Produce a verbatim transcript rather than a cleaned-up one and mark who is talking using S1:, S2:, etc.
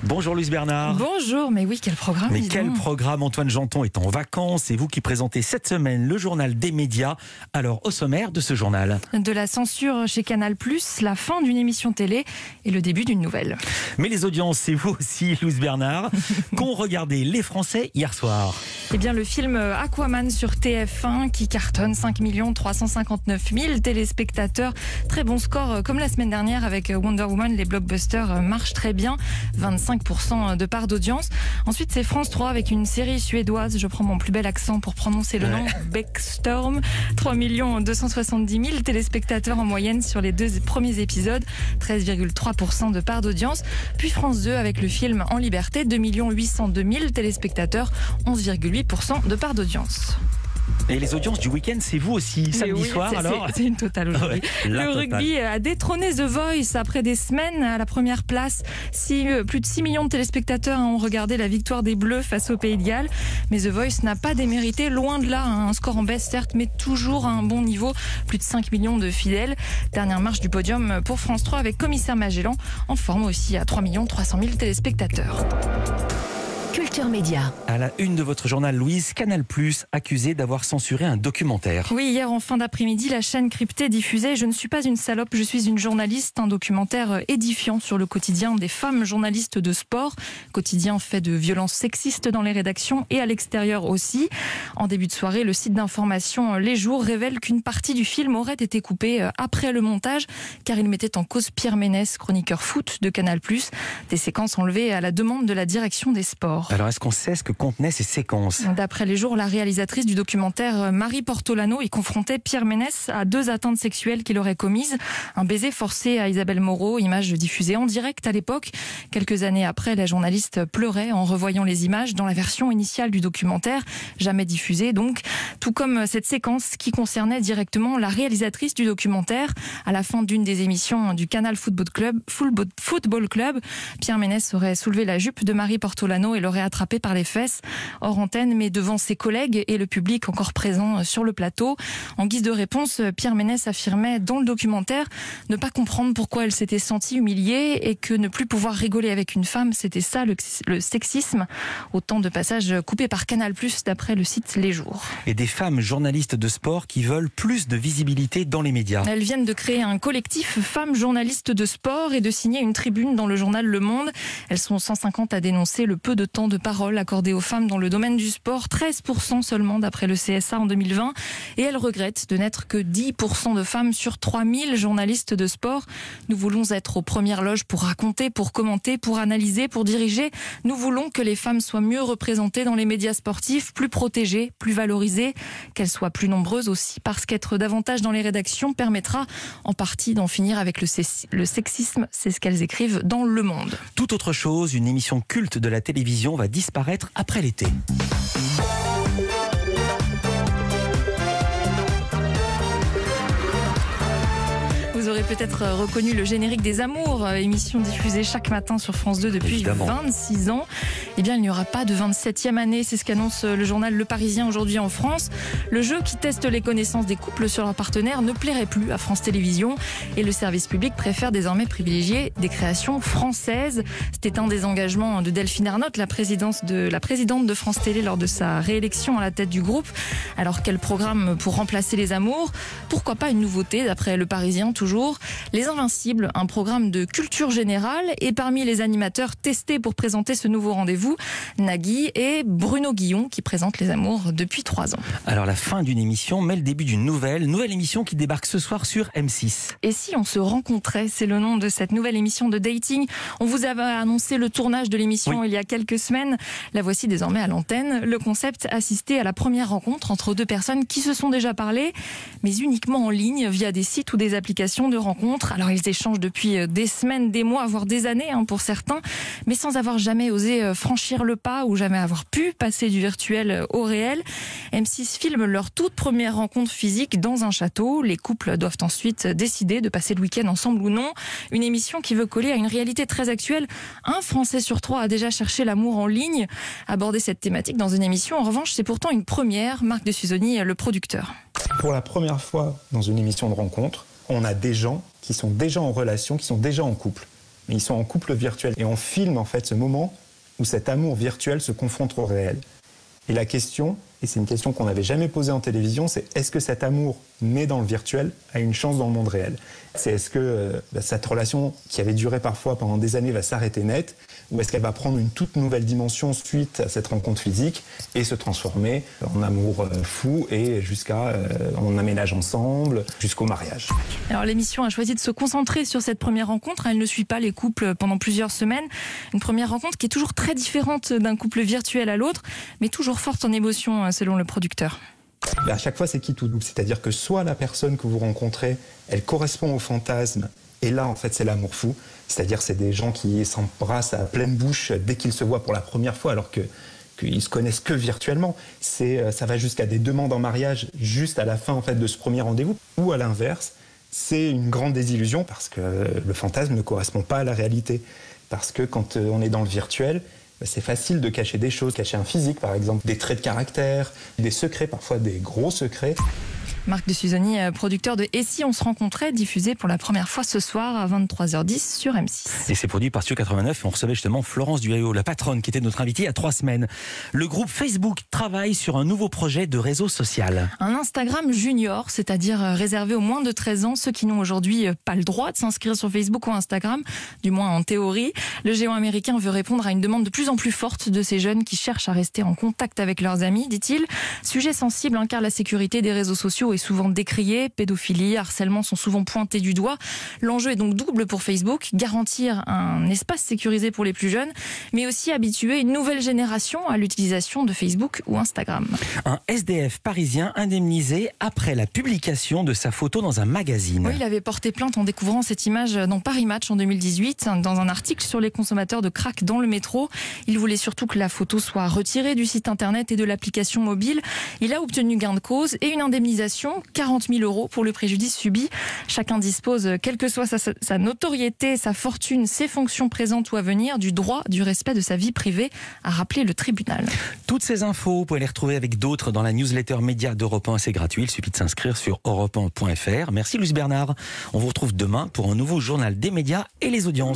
S1: Bonjour Louise Bernard.
S2: Bonjour, mais oui, quel programme.
S1: Mais quel programme. Antoine Janton est en vacances, c'est vous qui présentez cette semaine le journal des médias. Alors, au sommaire de ce journal.
S2: De la censure chez Canal plus, la fin d'une émission télé et le début d'une nouvelle.
S1: Mais les audiences, c'est vous aussi Louise Bernard, qu'ont regardé les Français hier soir.
S2: Eh bien, le film Aquaman sur T F un qui cartonne cinq millions trois cent cinquante-neuf mille téléspectateurs. Très bon score comme la semaine dernière avec Wonder Woman. Les blockbusters marchent très bien, vingt-cinq pour cent de part d'audience. Ensuite, c'est France trois avec une série suédoise. Je prends mon plus bel accent pour prononcer le nom. Beckstorm, trois millions deux cent soixante-dix mille téléspectateurs en moyenne sur les deux premiers épisodes, treize virgule trois pour cent de part d'audience. Puis France deux avec le film En liberté, deux millions huit cent deux mille téléspectateurs, onze virgule huit pour cent de part d'audience.
S1: Et les audiences du week-end, c'est vous aussi, samedi
S2: oui,
S1: soir
S2: c'est,
S1: alors
S2: c'est, c'est une totale aujourd'hui.
S1: Ouais,
S2: le
S1: totale.
S2: rugby a détrôné The Voice après des semaines à la première place. Si, euh, plus de six millions de téléspectateurs ont regardé la victoire des Bleus face au Pays de Galles. Mais The Voice n'a pas démérité, loin de là. Un score en baisse certes, mais toujours à un bon niveau. Plus de cinq millions de fidèles. Dernière marche du podium pour France trois avec Commissaire Magellan, en forme aussi à trois millions trois cent mille téléspectateurs.
S3: Culture Média.
S1: À la une de votre journal, Louise, Canal plus, accusé d'avoir censuré un documentaire.
S2: Oui, hier en fin d'après-midi, la chaîne cryptée diffusait « Je ne suis pas une salope, je suis une journaliste », un documentaire édifiant sur le quotidien des femmes journalistes de sport. Quotidien fait de violences sexistes dans les rédactions et à l'extérieur aussi. En début de soirée, le site d'information Les Jours révèle qu'une partie du film aurait été coupée après le montage, car il mettait en cause Pierre Ménès, chroniqueur foot de Canal plus. Des séquences enlevées à la demande de la direction des sports.
S1: Alors, est-ce qu'on sait ce que contenaient ces séquences ?
S2: D'après Les Jours, la réalisatrice du documentaire Marie Portolano y confrontait Pierre Ménès à deux atteintes sexuelles qu'il aurait commises. Un baiser forcé à Isabelle Moreau, image diffusée en direct à l'époque. Quelques années après, la journaliste pleurait en revoyant les images dans la version initiale du documentaire, jamais diffusée donc. Tout comme cette séquence qui concernait directement la réalisatrice du documentaire. À la fin d'une des émissions du Canal Football Club, Football Club, Pierre Ménès aurait soulevé la jupe de Marie Portolano et l'aurait attrapé par les fesses, hors antenne, mais devant ses collègues et le public encore présent sur le plateau. En guise de réponse, Pierre Ménès affirmait dans le documentaire ne pas comprendre pourquoi elle s'était sentie humiliée et que ne plus pouvoir rigoler avec une femme, c'était ça le, le sexisme. Autant de passages coupés par Canal plus, d'après le site Les Jours.
S1: Et des femmes journalistes de sport qui veulent plus de visibilité dans les médias.
S2: Elles viennent de créer un collectif femmes journalistes de sport et de signer une tribune dans le journal Le Monde. Elles sont cent cinquante à dénoncer le peu de temps de parole accordé aux femmes dans le domaine du sport, treize pour cent seulement d'après le C S A en deux mille vingt. Et elles regrettent de n'être que dix pour cent de femmes sur trois mille journalistes de sport. Nous voulons être aux premières loges pour raconter, pour commenter, pour analyser, pour diriger. Nous voulons que les femmes soient mieux représentées dans les médias sportifs, plus protégées, plus valorisées, qu'elles soient plus nombreuses aussi, parce qu'être davantage dans les rédactions permettra en partie d'en finir avec le, le sexisme. C'est ce qu'elles écrivent dans Le Monde.
S1: Tout autre chose, une émission culte de la télévision va disparaître après l'été.
S2: Vous aurez peut-être reconnu le générique des Amours, émission diffusée chaque matin sur France deux depuis
S1: Évidemment.
S2: vingt-six ans. Eh bien, il n'y aura pas de vingt-septième année, c'est ce qu'annonce le journal Le Parisien aujourd'hui en France. Le jeu qui teste les connaissances des couples sur leurs partenaires ne plairait plus à France Télévisions et le service public préfère désormais privilégier des créations françaises. C'était un des engagements de Delphine Ernotte, la, présidence de, la présidente de France Télé lors de sa réélection à la tête du groupe. Alors, quel programme pour remplacer les Amours ? Pourquoi pas une nouveauté, d'après Le Parisien, toujours Les Invincibles, un programme de culture générale. Et parmi les animateurs testés pour présenter ce nouveau rendez-vous, Nagui et Bruno Guillon qui présentent Les Amours depuis trois ans.
S1: Alors la fin d'une émission, mais le début d'une nouvelle, nouvelle émission qui débarque ce soir sur M six.
S2: Et si on se rencontrait, c'est le nom de cette nouvelle émission de dating. On vous avait annoncé le tournage de l'émission oui. il y a quelques semaines. La voici désormais à l'antenne. Le concept, assister à la première rencontre entre deux personnes qui se sont déjà parlé, mais uniquement en ligne via des sites ou des applications de rencontres. Alors ils échangent depuis des semaines, des mois, voire des années hein, pour certains, mais sans avoir jamais osé franchir le pas ou jamais avoir pu passer du virtuel au réel. M six filme leur toute première rencontre physique dans un château. Les couples doivent ensuite décider de passer le week-end ensemble ou non. Une émission qui veut coller à une réalité très actuelle. Un Français sur trois a déjà cherché l'amour en ligne. Aborder cette thématique dans une émission, en revanche, c'est pourtant une première. Marc de Suzoni, le producteur.
S4: Pour la première fois dans une émission de rencontre, on a des gens qui sont déjà en relation, qui sont déjà en couple. mais ils sont en couple virtuel. Et on filme en fait ce moment où cet amour virtuel se confronte au réel. Et la question, et c'est une question qu'on n'avait jamais posée en télévision, c'est est-ce que cet amour né dans le virtuel a une chance dans le monde réel ? C'est est-ce que euh, bah, cette relation qui avait duré parfois pendant des années va s'arrêter net, ou est-ce qu'elle va prendre une toute nouvelle dimension suite à cette rencontre physique et se transformer en amour euh, fou et jusqu'à euh, on aménage ensemble jusqu'au mariage.
S2: Alors l'émission a choisi de se concentrer sur cette première rencontre. Elle ne suit pas les couples pendant plusieurs semaines. Une première rencontre qui est toujours très différente d'un couple virtuel à l'autre, mais toujours forte en émotion selon le producteur.
S4: À chaque fois, c'est qui tout double. C'est-à-dire que soit la personne que vous rencontrez, elle correspond au fantasme, et là, en fait, c'est l'amour fou. C'est-à-dire c'est des gens qui s'embrassent à pleine bouche dès qu'ils se voient pour la première fois, alors que qu'ils se connaissent que virtuellement. C'est, ça va jusqu'à des demandes en mariage juste à la fin en fait de ce premier rendez-vous. Ou à l'inverse, c'est une grande désillusion parce que le fantasme ne correspond pas à la réalité. Parce que quand on est dans le virtuel, c'est facile de cacher des choses, cacher un physique par exemple, des traits de caractère, des secrets, parfois des gros secrets.
S2: Marc de Suzony, producteur de Et si on se rencontrait, diffusé pour la première fois ce soir à vingt-trois heures dix sur M six.
S1: Et c'est produit par Studio quatre-vingt-neuf et on recevait justement Florence Duhaillot, la patronne qui était notre invitée il y a trois semaines. Le groupe Facebook travaille sur un nouveau projet de réseau social.
S2: Un Instagram junior, c'est-à-dire réservé aux moins de treize ans, ceux qui n'ont aujourd'hui pas le droit de s'inscrire sur Facebook ou Instagram, du moins en théorie. Le géant américain veut répondre à une demande de plus en plus forte de ces jeunes qui cherchent à rester en contact avec leurs amis, dit-il. Sujet sensible, hein, car la sécurité des réseaux sociaux est souvent décriée, pédophilie, harcèlement sont souvent pointés du doigt. L'enjeu est donc double pour Facebook, garantir un espace sécurisé pour les plus jeunes, mais aussi habituer une nouvelle génération à l'utilisation de Facebook ou Instagram.
S1: Un S D F parisien indemnisé après la publication de sa photo dans un magazine.
S2: Oui, il avait porté plainte en découvrant cette image dans Paris Match en deux mille dix-huit, dans un article sur les consommateurs de crack dans le métro. Il voulait surtout que la photo soit retirée du site internet et de l'application mobile. Il a obtenu gain de cause et une indemnisation, quarante mille euros pour le préjudice subi. Chacun dispose, quelle que soit sa, sa notoriété, sa fortune, ses fonctions présentes ou à venir, du droit du respect de sa vie privée, a rappelé le tribunal.
S1: Toutes ces infos, vous pouvez les retrouver avec d'autres dans la newsletter média d'Europe un, c'est gratuit. Il suffit de s'inscrire sur europe un point f r. Merci Luce Bernard. On vous retrouve demain pour un nouveau journal des médias et les audiences.